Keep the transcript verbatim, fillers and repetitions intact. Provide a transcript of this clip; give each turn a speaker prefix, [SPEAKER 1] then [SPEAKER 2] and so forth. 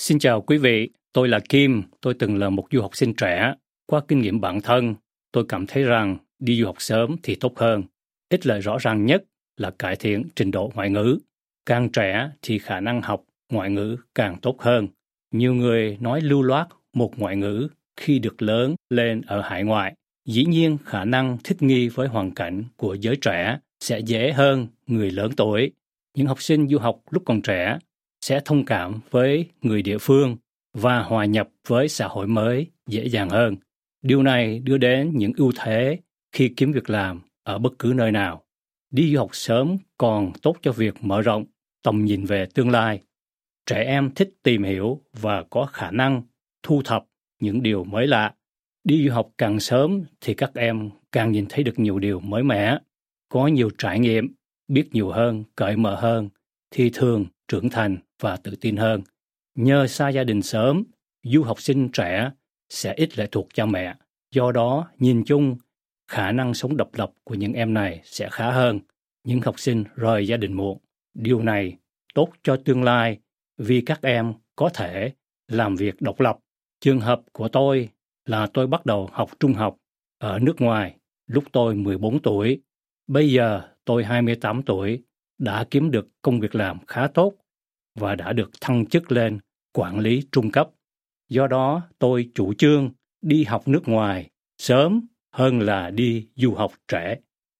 [SPEAKER 1] Xin chào quý vị, tôi là Kim, tôi từng là một du học sinh trẻ. Qua kinh nghiệm bản thân, tôi cảm thấy rằng đi du học sớm thì tốt hơn. Ích lợi rõ ràng nhất là cải thiện trình độ ngoại ngữ. Càng trẻ thì khả năng học ngoại ngữ càng tốt hơn. Nhiều người nói lưu loát một ngoại ngữ khi được lớn lên ở hải ngoại. Dĩ nhiên khả năng thích nghi với hoàn cảnh của giới trẻ sẽ dễ hơn người lớn tuổi. Những học sinh du học lúc còn trẻ sẽ thông cảm với người địa phương và hòa nhập với xã hội mới dễ dàng hơn. Điều này đưa đến những ưu thế khi kiếm việc làm ở bất cứ nơi nào. Đi du học sớm còn tốt cho việc mở rộng tầm nhìn về tương lai. Trẻ em thích tìm hiểu và có khả năng thu thập những điều mới lạ. Đi du học càng sớm thì các em càng nhìn thấy được nhiều điều mới mẻ, có nhiều trải nghiệm, biết nhiều hơn, cởi mở hơn, thì thường trưởng thành và tự tin hơn. Nhờ xa gia đình sớm, du học sinh trẻ sẽ ít lệ thuộc cha mẹ. Do đó, nhìn chung, khả năng sống độc lập của những em này sẽ khá hơn những học sinh rời gia đình muộn. Điều này tốt cho tương lai vì các em có thể làm việc độc lập. Trường hợp của tôi là tôi bắt đầu học trung học ở nước ngoài lúc tôi mười bốn tuổi. Bây giờ tôi hai mươi tám tuổi, đã kiếm được công việc làm khá tốt và đã được thăng chức lên quản lý trung cấp. Do đó, tôi chủ trương đi học nước ngoài sớm hơn là đi du học trễ.